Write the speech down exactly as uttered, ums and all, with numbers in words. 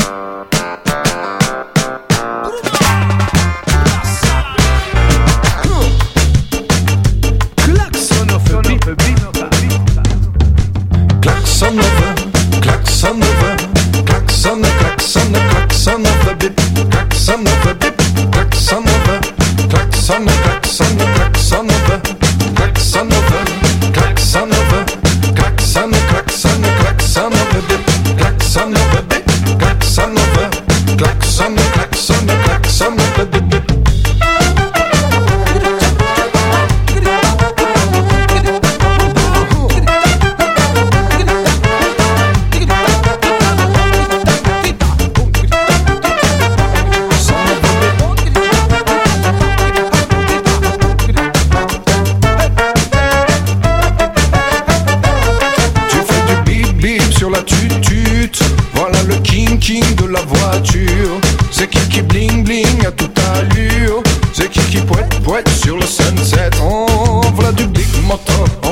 C'est qui qui bling bling à toute allure. C'est qui qui poète poète sur le sunset. Oh, voilà du big motor.